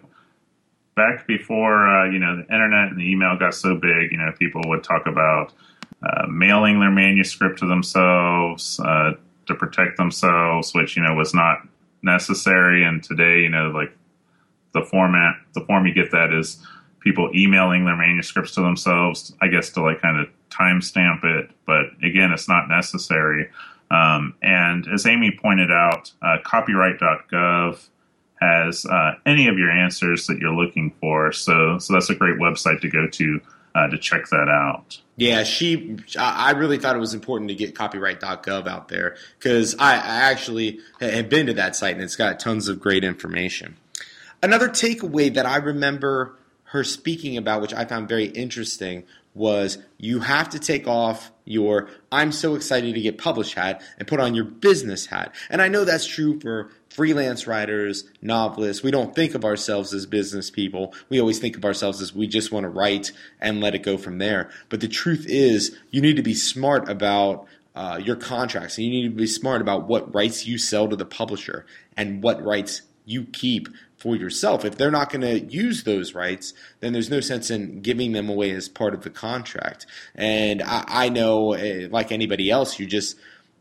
back before, uh, you know, the internet and the email got so big, you know, people would talk about uh, mailing their manuscript to themselves uh, to protect themselves, which, you know, was not necessary. And today, you know, like the format, the form you get that is people emailing their manuscripts to themselves, I guess, to like kind of timestamp it. But again, it's not necessary. Um, and as Amy pointed out, uh, copyright dot gov has uh, any of your answers that you're looking for. So so that's a great website to go to uh, to check that out. Yeah, she. I really thought it was important to get copyright dot gov out there because I, I actually have been to that site and it's got tons of great information. Another takeaway that I remember her speaking about, which I found very interesting, was you have to take off your I'm so excited to get published hat and put on your business hat. And I know that's true for freelance writers, novelists. We don't think of ourselves as business people. We always think of ourselves as we just want to write and let it go from there. But the truth is you need to be smart about uh, your contracts, and you need to be smart about what rights you sell to the publisher and what rights you keep for yourself. If they're not going to use those rights, then there's no sense in giving them away as part of the contract. And I, I know, uh, like anybody else, you just,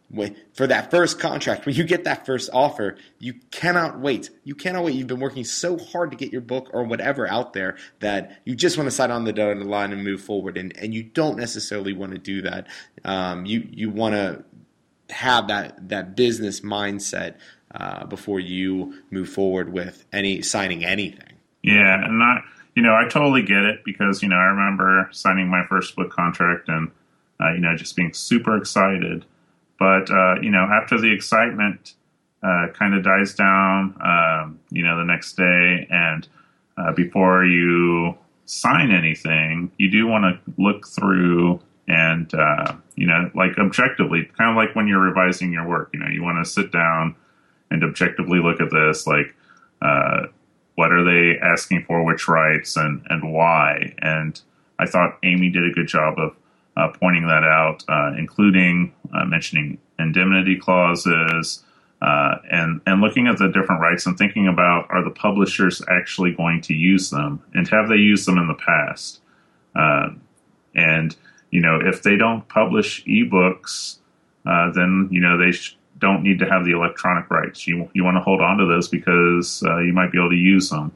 for that first contract, when you get that first offer, you cannot wait. You cannot wait. You've been working so hard to get your book or whatever out there that you just want to sign on the dotted line and move forward. And, and you don't necessarily want to do that. Um, you, you want to have that, that business mindset Uh, before you move forward with any signing anything. Yeah, and I, you know, I totally get it because, you know, I remember signing my first book contract and, uh, you know, just being super excited. But, uh, you know, after the excitement uh, kind of dies down, um, you know, the next day and uh, before you sign anything, you do want to look through and, uh, you know, like objectively, kind of like when you're revising your work, you know, you want to sit down and objectively look at this, like, uh, what are they asking for, which rights, and, and why? And I thought Amy did a good job of uh, pointing that out, uh, including uh, mentioning indemnity clauses, uh, and, and looking at the different rights and thinking about, are the publishers actually going to use them? And have they used them in the past? Uh, and, you know, if they don't publish ebooks, uh, then, you know, they sh- don't need to have the electronic rights. You you want to hold on to those because uh, you might be able to use them.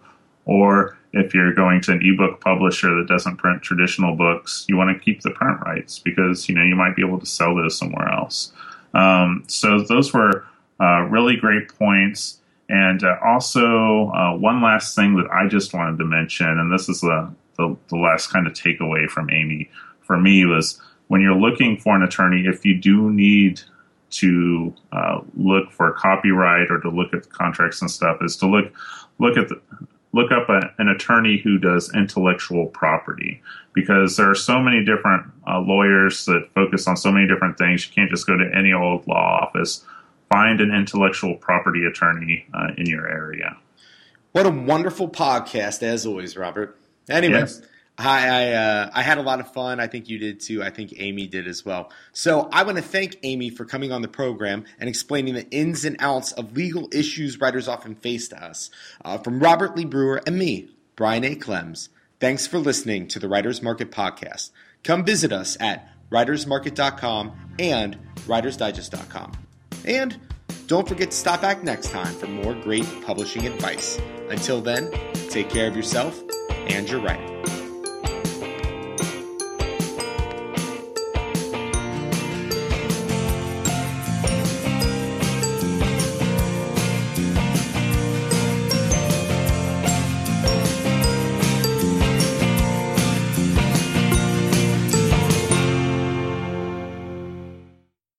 Or if you're going to an ebook publisher that doesn't print traditional books, you want to keep the print rights because, you know, you might be able to sell those somewhere else. Um, so those were uh, really great points. And uh, also, uh, one last thing that I just wanted to mention, and this is the, the, the last kind of takeaway from Amy for me, was when you're looking for an attorney, if you do need to uh, look for copyright or to look at the contracts and stuff, is to look look at the, look up a, an attorney who does intellectual property, because there are so many different uh, lawyers that focus on so many different things. You can't just go to any old law office. Find an intellectual property attorney uh, in your area. What a wonderful podcast, as always, Robert. Anyway, yes. I I, uh, I had a lot of fun. I think you did too. I think Amy did as well. So I want to thank Amy for coming on the program and explaining the ins and outs of legal issues writers often face to us. Uh, from Robert Lee Brewer and me, Brian A. Clems, thanks for listening to the Writers Market Podcast. Come visit us at writers market dot com and writers digest dot com. And don't forget to stop back next time for more great publishing advice. Until then, take care of yourself and your writing.